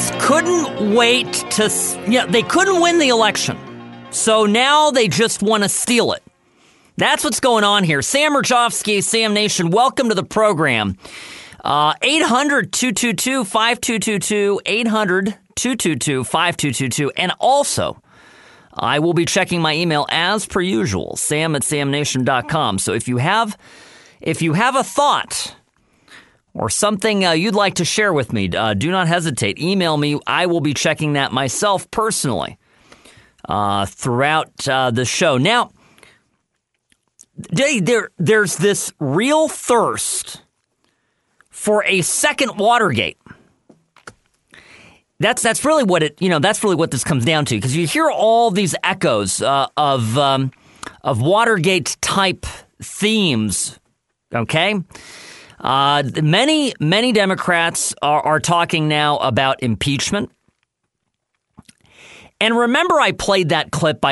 Democrats couldn't wait to, they couldn't win the election. So now they just want to steal it. That's what's going on here. Sam Mirchowski, Sam Nation, welcome to the program. 800-222-5222, 800-222-5222. And also, I will be checking my email as per usual, sam@samnation.com. So if you have a thought or something you'd like to share with me, do not hesitate. Email me. I will be checking that myself personally throughout the show. Now, there's this real thirst for a second Watergate. That's really what that's really what this comes down to, because you hear all these echoes of Watergate type themes. Okay, many Democrats are talking now about impeachment. And remember, I played that clip.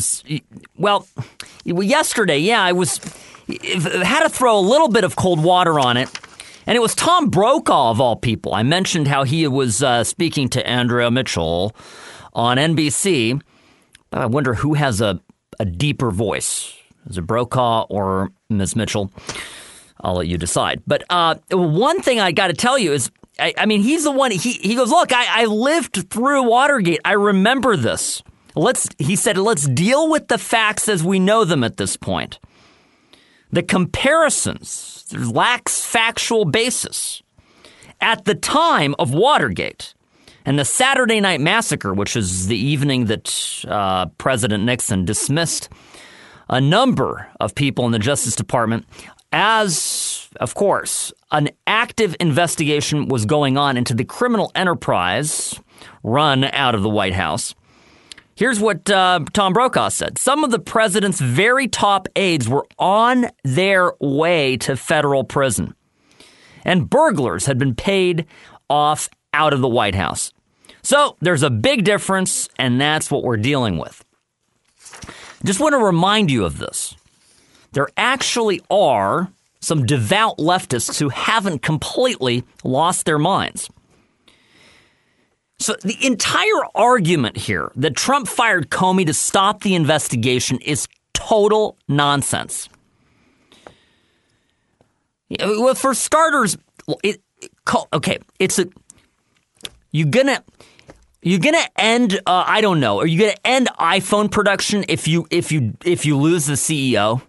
Yesterday. I had to throw a little bit of cold water on it. And it was Tom Brokaw, of all people. I mentioned how he was speaking to Andrea Mitchell on NBC. I wonder who has a deeper voice. Is it Brokaw or Ms. Mitchell? I'll let you decide. But one thing I got to tell you is, he's the one. He goes, look, I lived through Watergate. I remember this. He said, let's deal with the facts as we know them at this point. The comparisons lacks factual basis. At the time of Watergate and the Saturday Night Massacre, which is the evening that President Nixon dismissed a number of people in the Justice Department, as, of course, an active investigation was going on into the criminal enterprise run out of the White House. Here's what Tom Brokaw said. Some of the president's very top aides were on their way to federal prison, and burglars had been paid off out of the White House. So there's a big difference, and that's what we're dealing with. Just want to remind you of this. There actually are some devout leftists who haven't completely lost their minds. So the entire argument here that Trump fired Comey to stop the investigation is total nonsense. Well, for starters, you're gonna end. I don't know. Are you gonna end iPhone production if you lose the CEO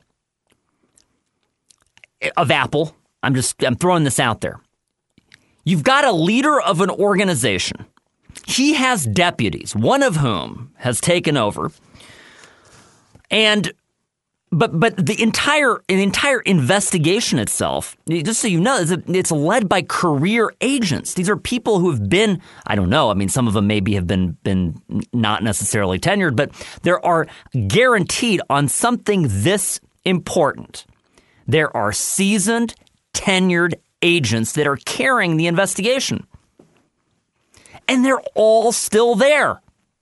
of Apple? I'm throwing this out there. You've got a leader of an organization. He has deputies, one of whom has taken over, but the entire investigation itself, just so you know, it's led by career agents. These are people who have been, I don't know, some of them maybe have been not necessarily tenured, but there are guaranteed on something this important. There are seasoned, tenured agents that are carrying the investigation. And they're all still there.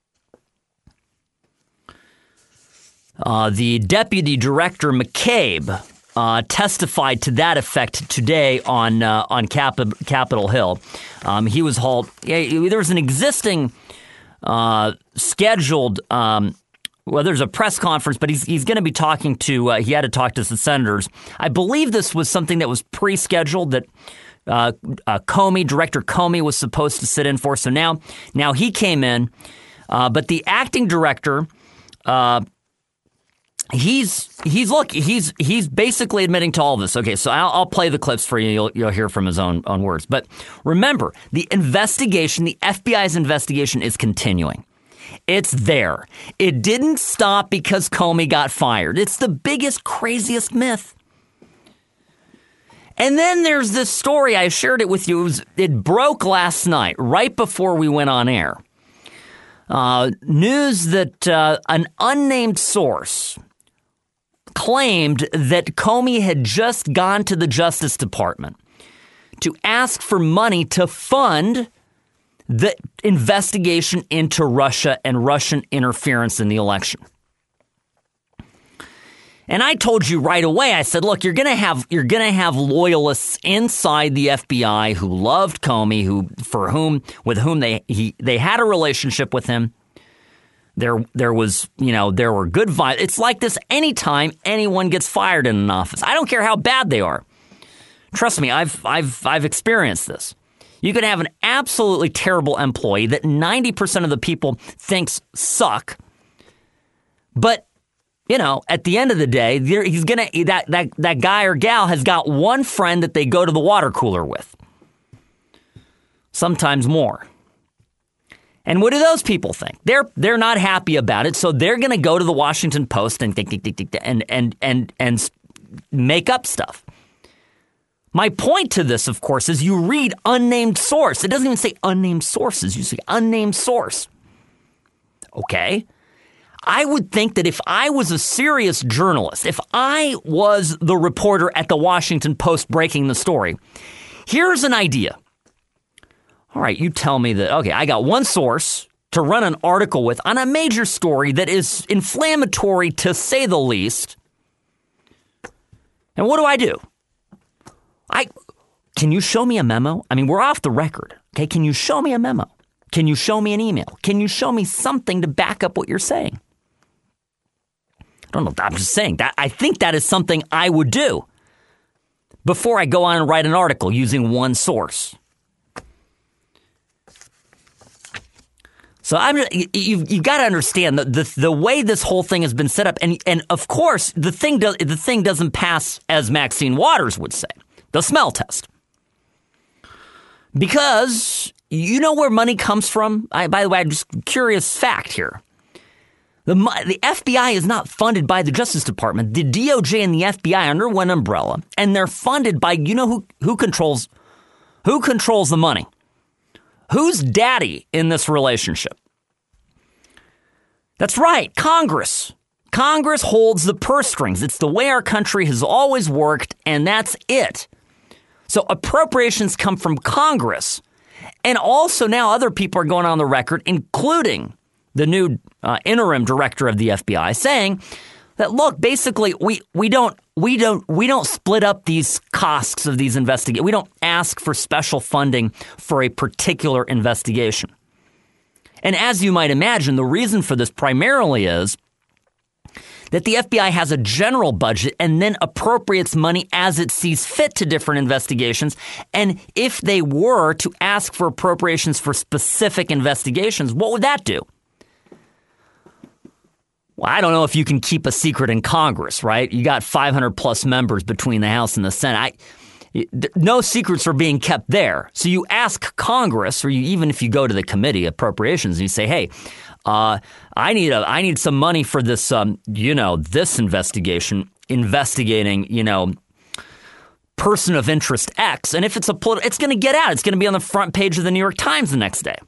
The Deputy Director McCabe testified to that effect today on Capitol Hill. He was hauled. There was an existing scheduled. There's a press conference, but he's going to be talking to. He had to talk to the senators. I believe this was something that was pre-scheduled that. Director Comey was supposed to sit in for. So now he came in, but the acting director, he's basically admitting to all this. Okay, so I'll play the clips for you. You'll hear from his own words. But remember, the investigation, the FBI's investigation, is continuing. It's there. It didn't stop because Comey got fired. It's the biggest, craziest myth. And then there's this story, I shared it with you. It broke last night, right before we went on air. News that an unnamed source claimed that Comey had just gone to the Justice Department to ask for money to fund the investigation into Russia and Russian interference in the election. And I told you right away, I said, look, you're going to have loyalists inside the FBI who loved Comey, with whom they had a relationship with him. There were good vibes. It's like this anytime anyone gets fired in an office. I don't care how bad they are. Trust me, I've experienced this. You could have an absolutely terrible employee that 90% of the people thinks suck, but at the end of the day, that guy or gal has got one friend that they go to the water cooler with. Sometimes more. And what do those people think? They're not happy about it, so they're going to go to the Washington Post and and make up stuff. My point to this, of course, is you read unnamed source. It doesn't even say unnamed sources. You say unnamed source. Okay. I would think that if I was a serious journalist, if I was the reporter at the Washington Post breaking the story, here's an idea. All right, you tell me that, okay, I got one source to run an article with on a major story that is inflammatory to say the least. And what do? Can you show me a memo? I mean, we're off the record. Okay, can you show me a memo? Can you show me an email? Can you show me something to back up what you're saying? I don't know. I'm just saying that I think that is something I would do before I go on and write an article using one source. So you've got to understand the way this whole thing has been set up, and of course the thing doesn't pass, as Maxine Waters would say, the smell test, because you know where money comes from. By the way, I'm just curious fact here. The FBI is not funded by the Justice Department. The DOJ and the FBI are under one umbrella, and they're funded by who controls the money. Who's daddy in this relationship? That's right, Congress. Congress holds the purse strings. It's the way our country has always worked, and that's it. So appropriations come from Congress. And also now other people are going on the record, including the new interim director of the FBI, saying that, look, basically we don't split up these costs of these investigations. We don't ask for special funding for a particular investigation. And as you might imagine, the reason for this primarily is that the FBI has a general budget and then appropriates money as it sees fit to different investigations. And if they were to ask for appropriations for specific investigations, what would that do? Well, I don't know if you can keep a secret in Congress, right? You got 500 plus members between the House and the Senate. No secrets are being kept there. So you ask Congress, or even if you go to the committee appropriations and you say, hey, I need some money for this, this investigation, investigating, person of interest X. And if it's it's going to get out. It's going to be on the front page of the New York Times the next day.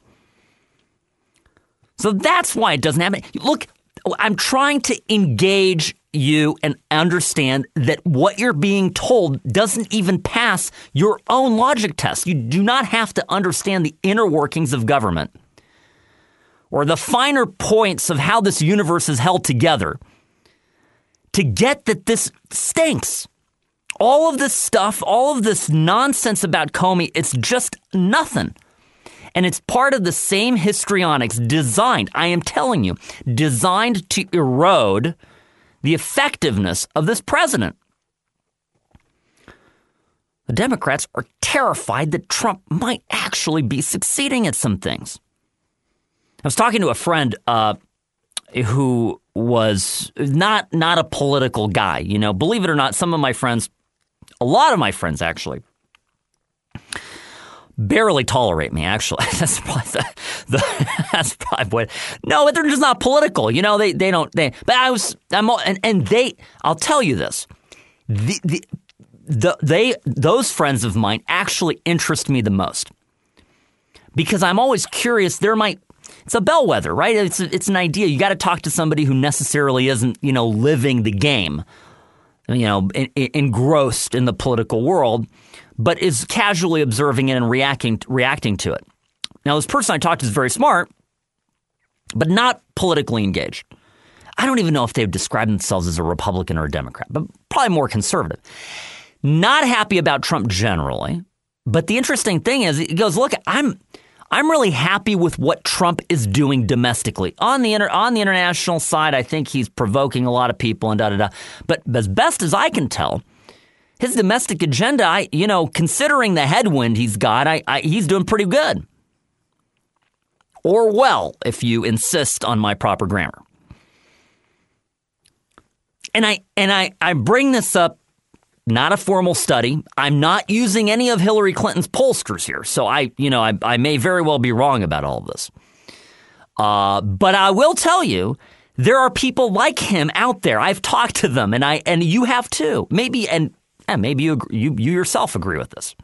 So that's why it doesn't happen. Look, I'm trying to engage you and understand that what you're being told doesn't even pass your own logic test. You do not have to understand the inner workings of government or the finer points of how this universe is held together to get that this stinks. All of this stuff, all of this nonsense about Comey, it's just nothing. And it's part of the same histrionics designed, I am telling you, designed to erode the effectiveness of this president. The Democrats are terrified that Trump might actually be succeeding at some things. I was talking to a friend who was not a political guy. Believe it or not, some of my friends, a lot of my friends actually, barely tolerate me, actually. That's probably that's probably what. No, they're just not political. They don't. I'll tell you this. Those friends of mine actually interest me the most because I'm always curious. It's a bellwether, right? It's an idea. You got to talk to somebody who necessarily isn't, living the game, engrossed in the political world, but is casually observing it and reacting to it. Now, this person I talked to is very smart, but not politically engaged. I don't even know if they've described themselves as a Republican or a Democrat, but probably more conservative. Not happy about Trump generally. But the interesting thing is, he goes, look, I'm really happy with what Trump is doing domestically. On the international side, I think he's provoking a lot of people and da-da-da. But as best as I can tell, his domestic agenda, considering the headwind he's got, he's doing pretty good. Or well, if you insist on my proper grammar. And I bring this up, not a formal study. I'm not using any of Hillary Clinton's pollsters here, so I may very well be wrong about all of this. But I will tell you, there are people like him out there. I've talked to them, and you have too. Maybe you yourself agree with this.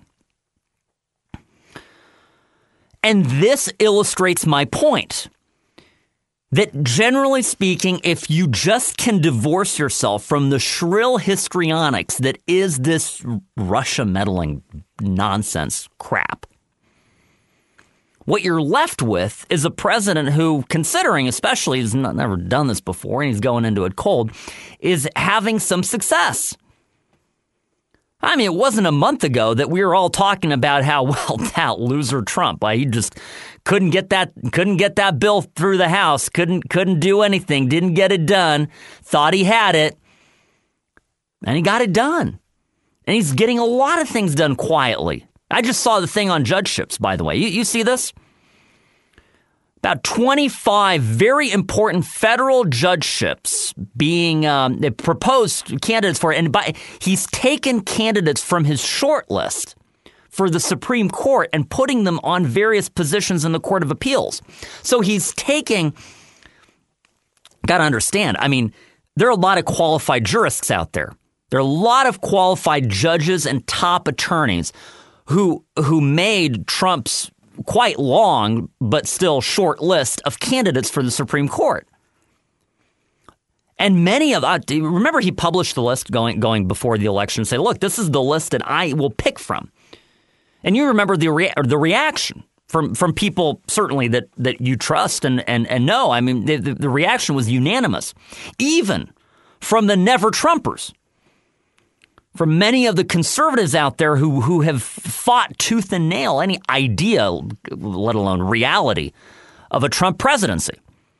And this illustrates my point. That generally speaking, if you just can divorce yourself from the shrill histrionics that is this Russia meddling nonsense crap, what you're left with is a president who, considering especially he's never done this before and he's going into it cold, is having some success. I mean, it wasn't a month ago that we were all talking about how, well, that loser Trump, he just couldn't get that bill through the House, couldn't do anything, didn't get it done, thought he had it, and he got it done. And he's getting a lot of things done quietly. I just saw the thing on judgeships, by the way. You see this? About 25 very important federal judgeships being proposed candidates for, and he's taken candidates from his short list for the Supreme Court and putting them on various positions in the Court of Appeals. So he's taking, got to understand, I mean, there are a lot of qualified jurists out there. There are a lot of qualified judges and top attorneys who made Trump's quite long but still short list of candidates for the Supreme Court. And many of remember he published the list going before the election and say, look, this is the list that I will pick from. And you remember the reaction from people certainly that you trust and know. I mean, the reaction was unanimous, even from the never Trumpers. From many of the conservatives out there who have fought tooth and nail any idea, let alone reality, of a Trump presidency.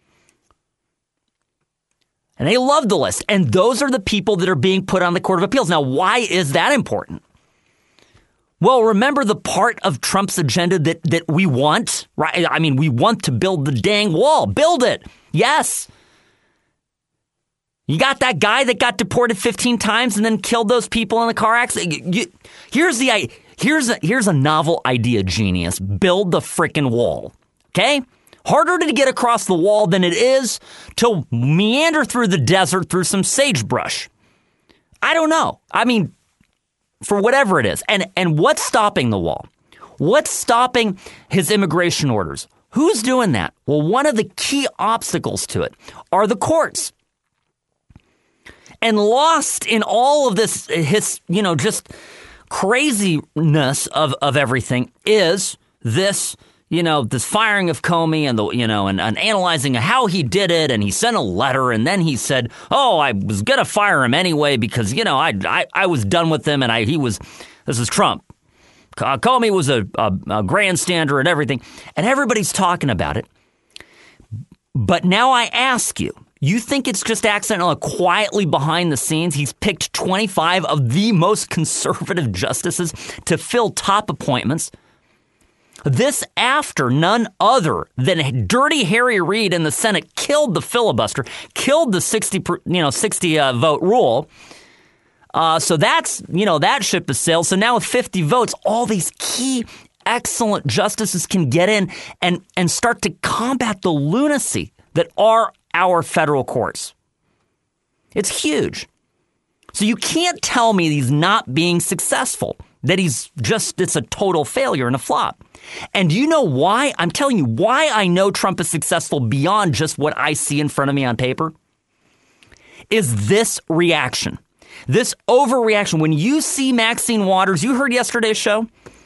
And they love the list. And those are the people that are being put on the Court of Appeals. Now, why is that important? Well, remember the part of Trump's agenda that we want, right? I mean, we want to build the dang wall. Build it. Yes. You got that guy that got deported 15 times and then killed those people in a car accident. Here's a novel idea, genius. Build the frickin' wall. Okay? Harder to get across the wall than it is to meander through the desert through some sagebrush. I don't know. I mean, for whatever it is. And what's stopping the wall? What's stopping his immigration orders? Who's doing that? Well, one of the key obstacles to it are the courts. And lost in all of this, just craziness of everything is this, this firing of Comey and and analyzing how he did it. And he sent a letter and then he said, oh, I was going to fire him anyway because, I was done with him and this is Trump. Comey was a grandstander and everything. And everybody's talking about it. But now I ask you, you think it's just accidental, quietly behind the scenes? He's picked 25 of the most conservative justices to fill top appointments. This after none other than Dirty Harry Reid in the Senate killed the filibuster, killed the 60 vote rule. So that's, that ship has sailed. So now with 50 votes, all these key excellent justices can get in and start to combat the lunacy that are our federal courts. It's huge. So you can't tell me he's not being successful, that it's a total failure and a flop. And you know why? I'm telling you why I know Trump is successful beyond just what I see in front of me on paper is this reaction, this overreaction. When you see Maxine Waters, you heard yesterday's show,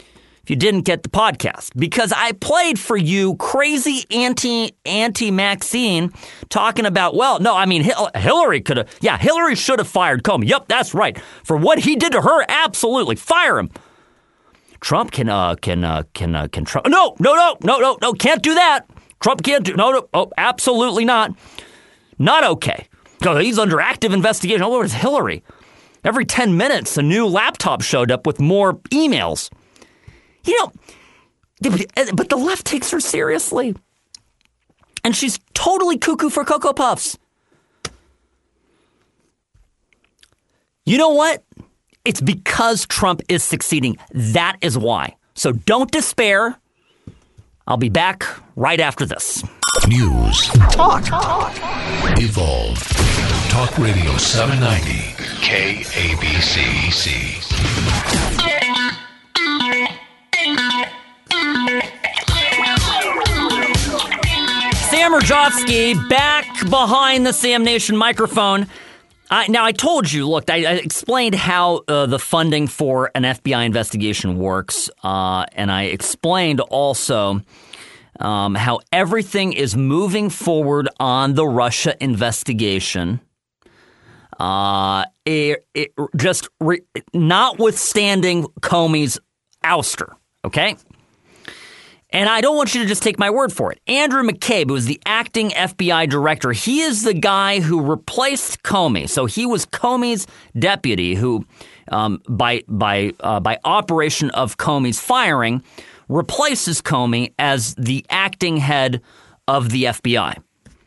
if you didn't get the podcast, because I played for you crazy anti-Maxine talking about, well, no, I mean, Hillary Hillary should have fired Comey. Yep, that's right. For what he did to her, absolutely. Fire him. Trump can Trump. No, can't do that. Trump can't do, no, absolutely not. Not okay. He's under active investigation. Oh, where's Hillary? Every 10 minutes, a new laptop showed up with more emails. But the left takes her seriously. And she's totally cuckoo for Cocoa Puffs. You know what? It's because Trump is succeeding. That is why. So don't despair. I'll be back right after this. News. Talk. Evolve. Talk Radio 790. KABC. Sam Rajovsky back behind the Sam Nation microphone. Now, I told you, look, I explained how the funding for an FBI investigation works, and I explained also how everything is moving forward on the Russia investigation. Notwithstanding Comey's ouster, okay? And I don't want you to just take my word for it. Andrew McCabe, who was the acting FBI director, he is the guy who replaced Comey. So he was Comey's deputy who, by operation of Comey's firing, replaces Comey as the acting head of the FBI.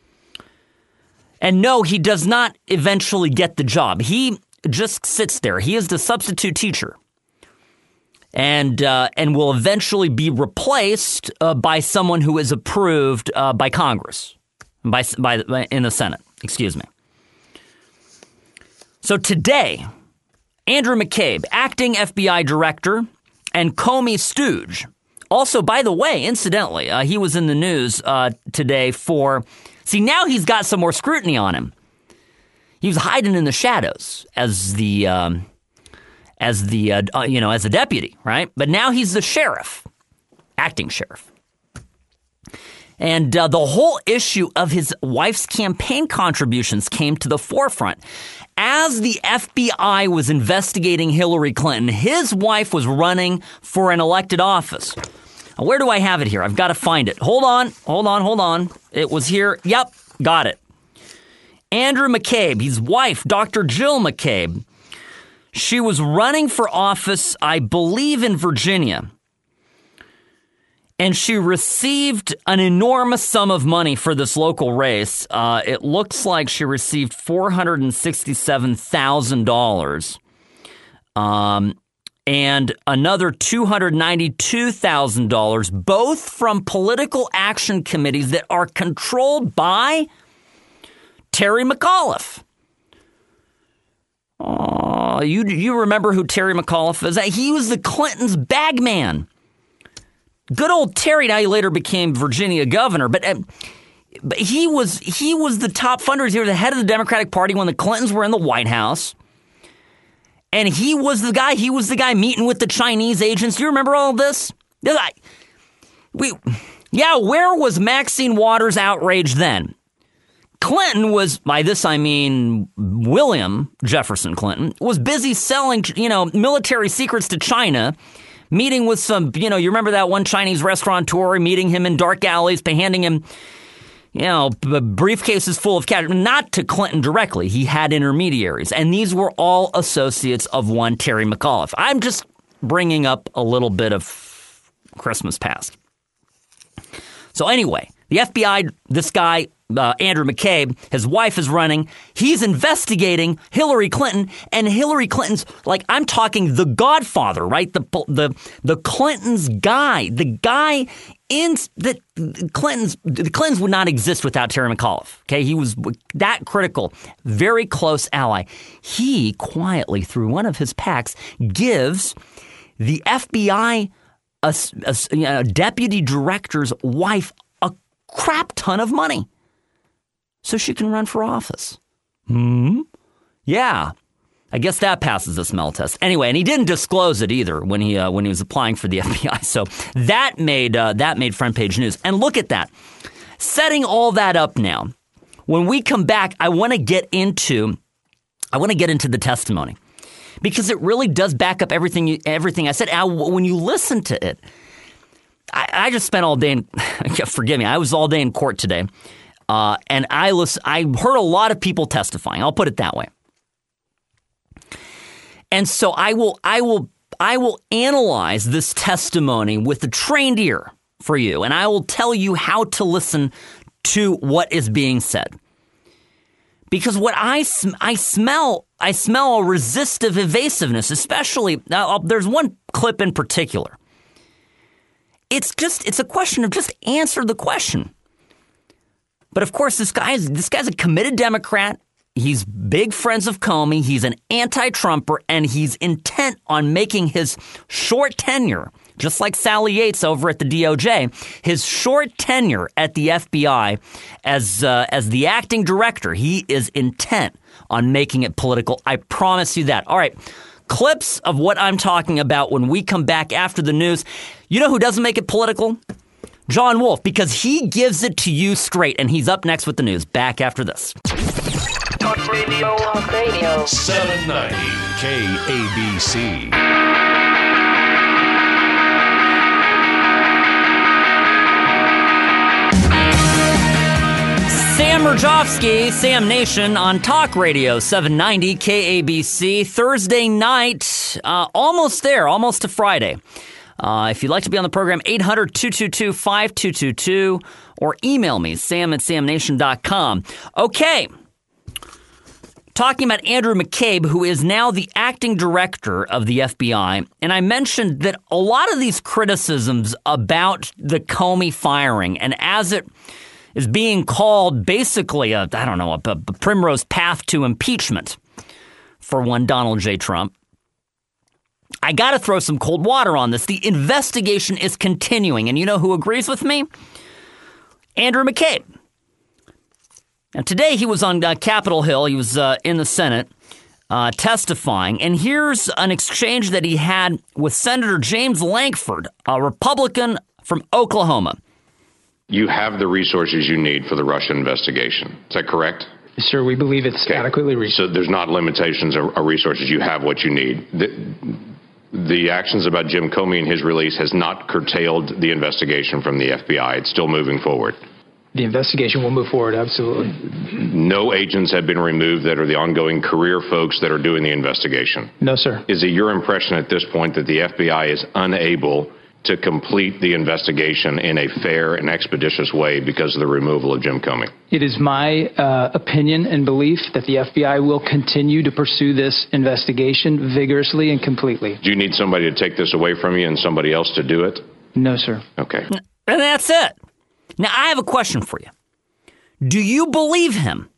And no, he does not eventually get the job. He just sits there. He is the substitute teacher. And will eventually be replaced by someone who is approved by Congress, in the Senate. Excuse me. So today, Andrew McCabe, acting FBI director, and Comey stooge. Also, by the way, incidentally, he was in the news today for. See, now he's got some more scrutiny on him. He was hiding in the shadows as the deputy, right? But now he's the sheriff, acting sheriff. And the whole issue of his wife's campaign contributions came to the forefront. As the FBI was investigating Hillary Clinton, his wife was running for an elected office. Now, where do I have it here? I've got to find it. Hold on. It was here. Yep, got it. Andrew McCabe, his wife, Dr. Jill McCabe, she was running for office, I believe, in Virginia. And she received an enormous sum of money for this local race. It looks like she received $467,000 and another $292,000, both from political action committees that are controlled by Terry McAuliffe. You remember who Terry McAuliffe is? He was the Clintons' bag man. Good old Terry. Now he later became Virginia governor, but he was the top fundraiser. He was the head of the Democratic Party when the Clintons were in the White House, and he was the guy. He was the guy meeting with the Chinese agents. Do you remember all of this? Where was Maxine Waters' outrage then? Clinton was, by this I mean William Jefferson Clinton, was busy selling, military secrets to China, meeting with some, you remember that one Chinese restaurateur, meeting him in dark alleys, handing him, briefcases full of cash. Not to Clinton directly. He had intermediaries. And these were all associates of one Terry McAuliffe. I'm just bringing up a little bit of Christmas past. So anyway, the FBI, this guy, Andrew McCabe, his wife is running. He's investigating Hillary Clinton, and Hillary Clinton's, I'm talking the godfather, right? The Clintons guy, the guy the Clintons would not exist without Terry McAuliffe. Okay, he was that critical, very close ally. He quietly, through one of his PACs, gives the FBI a deputy director's wife a crap ton of money so she can run for office. Yeah. I guess that passes the smell test. Anyway, and he didn't disclose it either when he was applying for the FBI. So that made front page news. And look at that. Setting all that up now. When we come back, I want to get into the testimony because it really does back up everything I said. When you listen to it, I just spent all day forgive me. I was all day in court today, and I heard a lot of people testifying. I'll put it that way. And so I will analyze this testimony with a trained ear for you, and I will tell you how to listen to what is being said. Because what I smell a resistive evasiveness, especially there's one clip in particular. It's a question of just answer the question. But of course, this guy's a committed Democrat. He's big friends of Comey. He's an anti-Trumper, and he's intent on making his short tenure, just like Sally Yates over at the DOJ, his short tenure at the FBI as the acting director. He is intent on making it political. I promise you that. All right. Clips of what I'm talking about when we come back after the news. You know who doesn't make it political? John Wolf, because he gives it to you straight, and he's up next with the news. Back after this. Talk Radio. 790 KABC. Sam Murjovsky, Sam Nation on Talk Radio 790 KABC. Thursday night, almost there, almost to Friday. If you'd like to be on the program, 800-222-5222 or email me, sam@samnation.com. Okay. Talking about Andrew McCabe, who is now the acting director of the FBI. And I mentioned that a lot of these criticisms about the Comey firing, and as it is being called basically a primrose path to impeachment for one Donald J. Trump, I got to throw some cold water on this. The investigation is continuing. And you know who agrees with me? Andrew McCabe. Now, today he was on Capitol Hill. He was in the Senate testifying. And here's an exchange that he had with Senator James Lankford, a Republican from Oklahoma. You have the resources you need for the Russia investigation. Is that correct? Sir, we believe it's adequately resourced. So there's not limitations or resources. You have what you need. The actions about Jim Comey and his release has not curtailed the investigation from the FBI. It's still moving forward. The investigation will move forward, absolutely. No agents have been removed that are the ongoing career folks that are doing the investigation? No, sir. Is it your impression at this point that the FBI is unable to complete the investigation in a fair and expeditious way because of the removal of Jim Comey? It is my opinion and belief that the FBI will continue to pursue this investigation vigorously and completely. Do you need somebody to take this away from you and somebody else to do it? No, sir. Okay. And that's it. Now, I have a question for you. Do you believe him?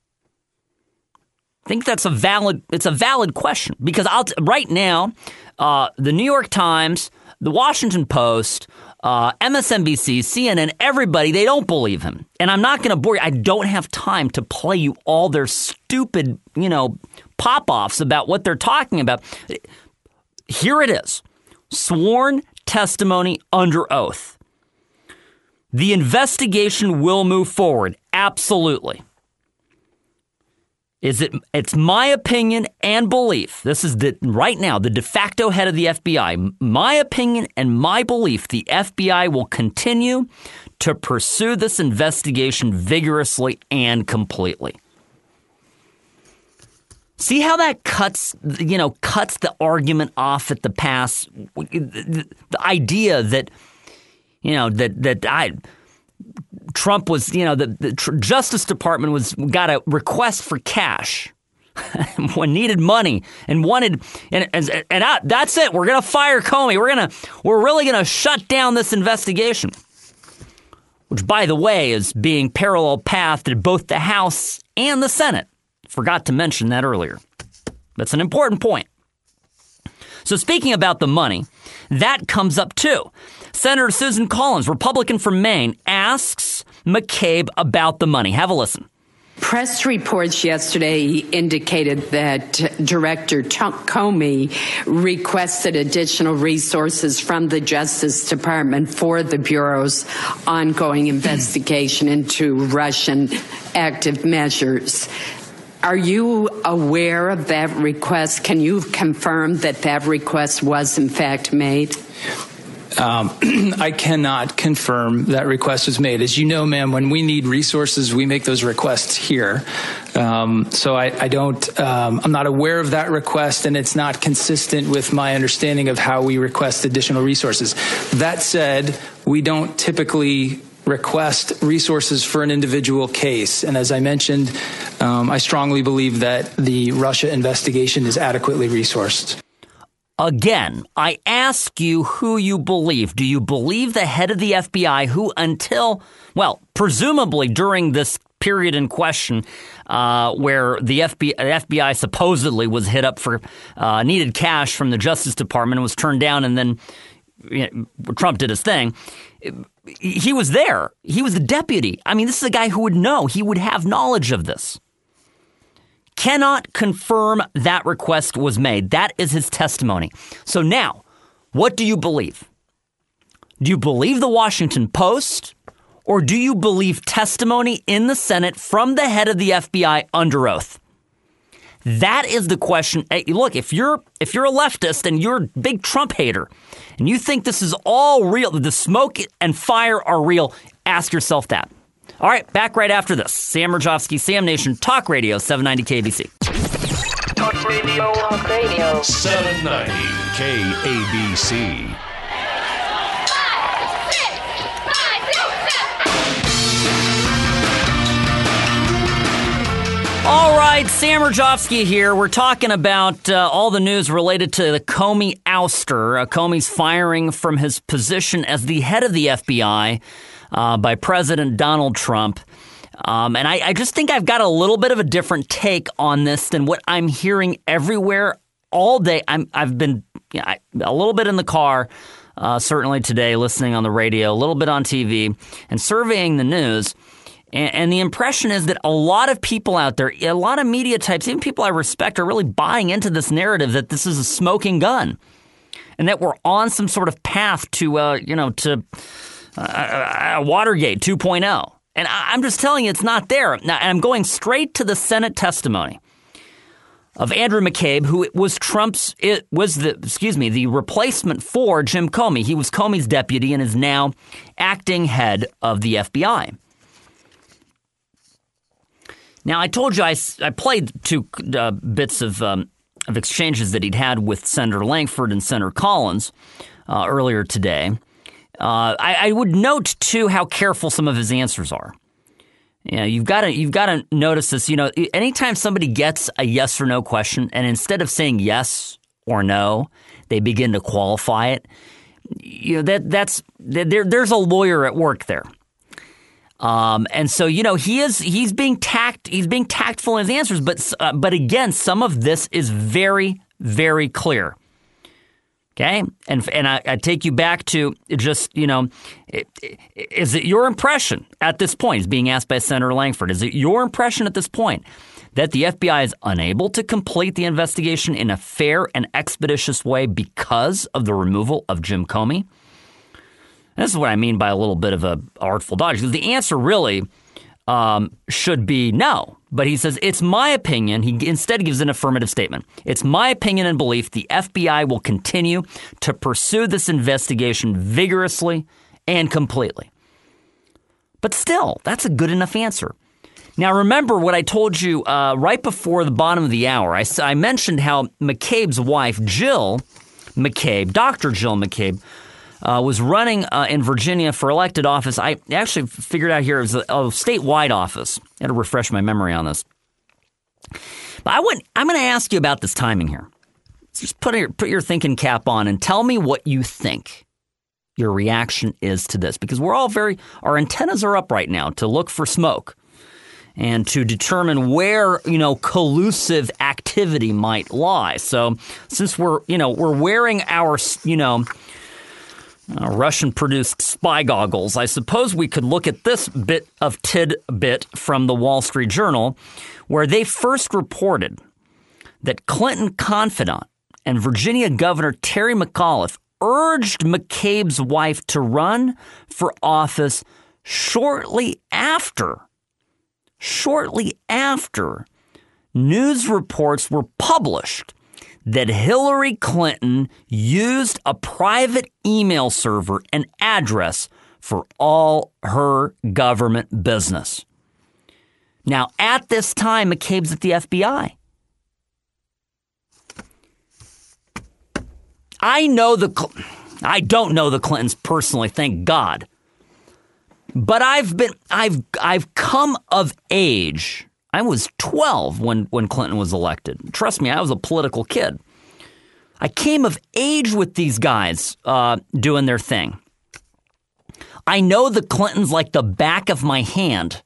I think it's a valid question because right now, the New York Times, the Washington Post, MSNBC, CNN, everybody, they don't believe him. And I'm not going to bore you. I don't have time to play you all their stupid, pop-offs about what they're talking about. Here it is. Sworn testimony under oath. The investigation will move forward. Absolutely. It's my opinion and belief. This is right now the de facto head of the FBI. My opinion and my belief, the FBI will continue to pursue this investigation vigorously and completely. See how that cuts the argument off at the pass. The idea that Trump was, the Justice Department got a request for cash when needed money and wanted, that's it. We're going to fire Comey. We're really going to shut down this investigation, which, by the way, is being parallel pathed at both the House and the Senate. Forgot to mention that earlier. That's an important point. So speaking about the money, that comes up too. Senator Susan Collins, Republican from Maine, asks McCabe about the money. Have a listen. Press reports yesterday indicated that Director Comey requested additional resources from the Justice Department for the Bureau's ongoing investigation into Russian active measures. Are you aware of that request? Can you confirm that that request was in fact made? I cannot confirm that request was made. As you know, ma'am, when we need resources, we make those requests here. So I don't, I'm not aware of that request, and it's not consistent with my understanding of how we request additional resources. That said, we don't typically request resources for an individual case. And as I mentioned, I strongly believe that the Russia investigation is adequately resourced. Again, I ask you who you believe. Do you believe the head of the FBI who until, well, presumably during this period in question where the FBI supposedly was hit up for needed cash from the Justice Department and was turned down, and then Trump did his thing. He was there. He was the deputy. I mean, this is a guy who would know. He would have knowledge of this. Cannot confirm that request was made. That is his testimony. So now, what do you believe? Do you believe the Washington Post, or do you believe testimony in the Senate from the head of the FBI under oath? That is the question. Hey, look, if you're a leftist and you're a big Trump hater and you think this is all real, the smoke and fire are real, ask yourself that. All right, back right after this. Sam Mirjovsky, Sam Nation, Talk Radio, 790 KBC. Talk Radio. Talk Radio. 790 KABC. All right, Sam Mirjovsky here. We're talking about all the news related to the Comey ouster, Comey's firing from his position as the head of the FBI by President Donald Trump. And I just think I've got a little bit of a different take on this than what I'm hearing everywhere all day. I've been a little bit in the car, certainly today, listening on the radio, a little bit on TV, and surveying the news. And the impression is that a lot of people out there, a lot of media types, even people I respect, are really buying into this narrative that this is a smoking gun and that we're on some sort of path to Watergate 2.0. And I'm just telling you, it's not there. Now, I'm going straight to the Senate testimony of Andrew McCabe, who was the replacement for Jim Comey. He was Comey's deputy and is now acting head of the FBI. Now, I told you I played two bits of exchanges that he'd had with Senator Lankford and Senator Collins earlier today. I would note too how careful some of his answers are. You know, you've got to notice this. You know, anytime somebody gets a yes or no question, and instead of saying yes or no, they begin to qualify it. You know, there's a lawyer at work there. And so, you know, he's being tactful in his answers, but again, some of this is very, very clear. Okay. And I take you back to just, you know, is it your impression at this point, is being asked by Senator Lankford, is it your impression at this point that the FBI is unable to complete the investigation in a fair and expeditious way because of the removal of Jim Comey? This is what I mean by a little bit of a artful dodge. The answer really should be no. But he says, it's my opinion. He instead gives an affirmative statement. It's my opinion and belief the FBI will continue to pursue this investigation vigorously and completely. But still, that's a good enough answer. Now, remember what I told you right before the bottom of the hour. I mentioned how McCabe's wife, Jill McCabe, Dr. Jill McCabe, was running in Virginia for elected office. I actually figured out here it was a statewide office. I had to refresh my memory on this. But I'm going to ask you about this timing here. Just put your thinking cap on and tell me what you think your reaction is to this. Because we're all our antennas are up right now to look for smoke and to determine where, you know, collusive activity might lie. So since we're wearing our, you know, Russian-produced spy goggles. I suppose we could look at this bit of tidbit from the Wall Street Journal, where they first reported that Clinton confidant and Virginia Governor Terry McAuliffe urged McCabe's wife to run for office shortly after news reports were published that Hillary Clinton used a private email server and address for all her government business. Now, at this time, McCabe's at the FBI. I don't know the Clintons personally, thank God. But I've come of age. I was 12 when Clinton was elected. Trust me, I was a political kid. I came of age with these guys doing their thing. I know the Clintons like the back of my hand.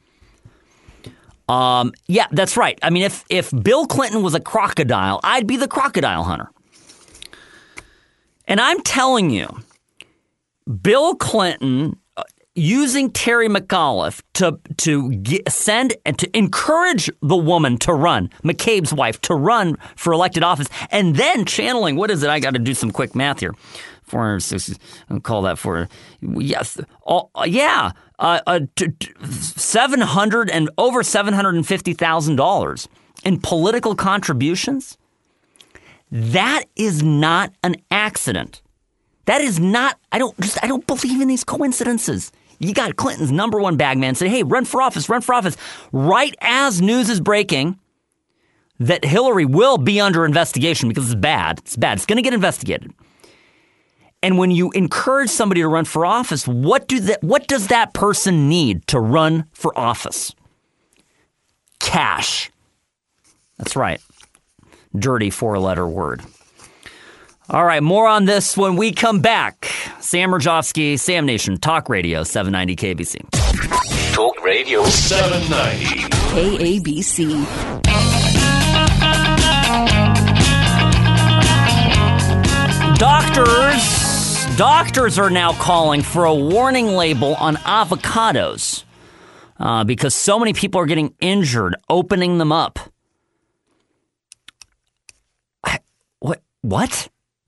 Yeah, that's right. I mean, if Bill Clinton was a crocodile, I'd be the crocodile hunter. And I'm telling you, Bill Clinton using Terry McAuliffe to send and to encourage the woman to run, McCabe's wife, to run for elected office, and then channeling, what is it? I got to do some quick math here. 460, I'll call that for, yes. Yeah. 700 and over $750,000 in political contributions. That is not an accident. That is not, I don't believe in these coincidences. You got Clinton's number one bagman say, hey, run for office. Right as news is breaking that Hillary will be under investigation because it's bad. It's going to get investigated. And when you encourage somebody to run for office, what does that person need to run for office? Cash. That's right. Dirty four-letter word. All right, more on this when we come back. Sam Rajovsky, Sam Nation, Talk Radio, 790 KBC. Talk Radio 790 KABC. Doctors are now calling for a warning label on avocados because so many people are getting injured opening them up. What?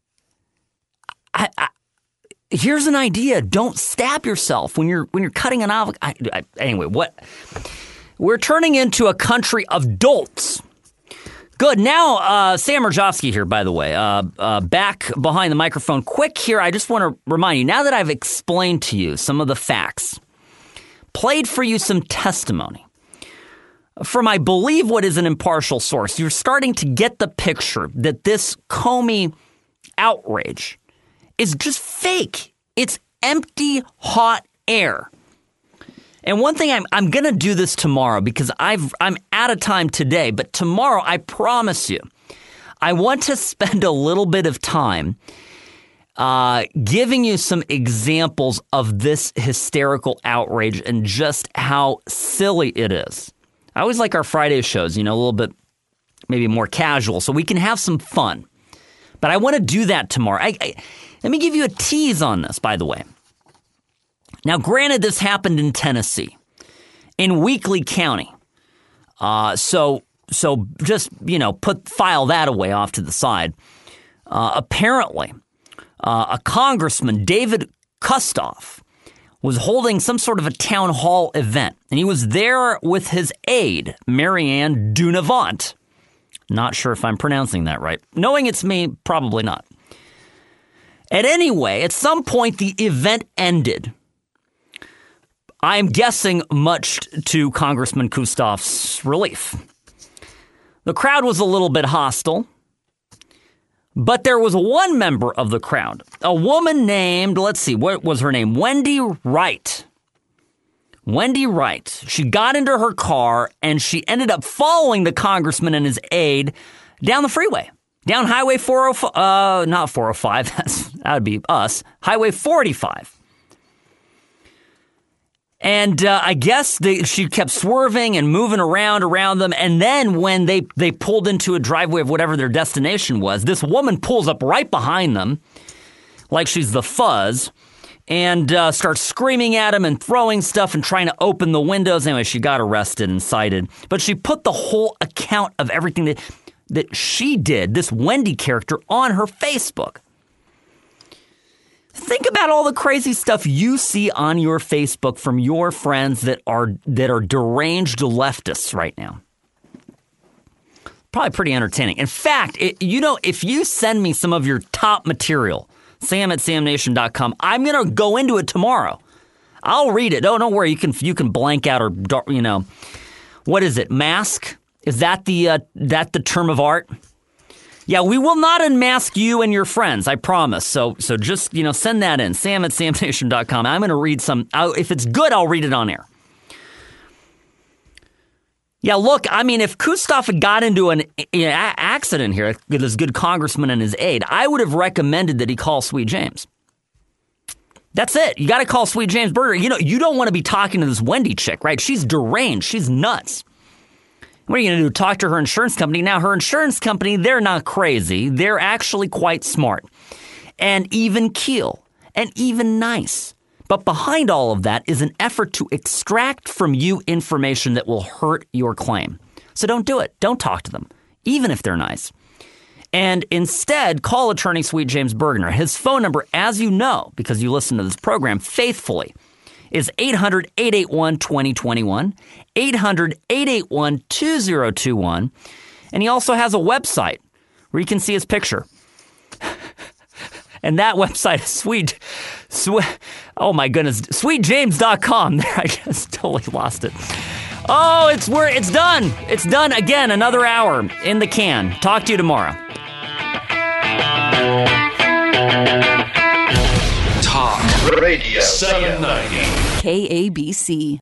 Here's an idea. Don't stab yourself when you're cutting an avocado. Anyway, what? We're turning into a country of dolts. Good. Now, Sam Rajovsky here, by the way, back behind the microphone. Quick here, I just want to remind you, now that I've explained to you some of the facts, played for you some testimony from, I believe, what is an impartial source, you're starting to get the picture that this Comey outrage is just fake. It's empty, hot air. And one thing, I'm going to do this tomorrow because I'm out of time today, but tomorrow, I promise you, I want to spend a little bit of time giving you some examples of this hysterical outrage and just how silly it is. I always like our Friday shows, a little bit maybe more casual, so we can have some fun. But I want to do that tomorrow. Let me give you a tease on this, by the way. Now, granted, this happened in Tennessee, in Weakley County. So just, file that away off to the side. Apparently, a congressman, David Kustoff, was holding some sort of a town hall event, and he was there with his aide, Marianne Dunavant. Not sure if I'm pronouncing that right. Knowing it's me, probably not. At some point, the event ended. I'm guessing much to Congressman Kustoff's relief. The crowd was a little bit hostile, but there was one member of the crowd, a woman named, what was her name? Wendy Wright. Wendy Wright. She got into her car and she ended up following the congressman and his aide down the freeway, down Highway 405, not 405, that would be us, Highway 45. And I guess she kept swerving and moving around them. And then when they pulled into a driveway of whatever their destination was, this woman pulls up right behind them like she's the Fuzz, and starts screaming at him and throwing stuff and trying to open the windows. Anyway, she got arrested and cited. But she put the whole account of everything that she did, this Wendy character, on her Facebook. Think about all the crazy stuff you see on your Facebook from your friends that are deranged leftists right now. Probably pretty entertaining. In fact, if you send me some of your top material, sam@samnation.com, I'm going to go into it tomorrow. I'll read it. Don't worry. You can blank out or, what is it? Mask? Is that the term of art? Yeah, we will not unmask you and your friends, I promise. So just, send that in, sam@samnation.com. I'm going to read some. If it's good, I'll read it on air. Yeah, look, I mean, if Kustoff had got into an accident here, this good congressman and his aide, I would have recommended that he call Sweet James. That's it. You got to call Sweet James Berger. You don't want to be talking to this Wendy chick, right? She's deranged. She's nuts. What are you going to do? Talk to her insurance company? Now, her insurance company, they're not crazy. They're actually quite smart and even keel and even nice. But behind all of that is an effort to extract from you information that will hurt your claim. So don't do it. Don't talk to them, even if they're nice. And instead, call attorney Sweet James Bergner. His phone number, as you know, because you listen to this program faithfully, is 800-881-2021, 800-881-2021. And he also has a website where you can see his picture. And that website is oh my goodness, sweetjames.com. There, I just totally lost it. Oh, it's done. It's done again. Another hour in the can. Talk to you tomorrow. Talk Radio 790. KABC.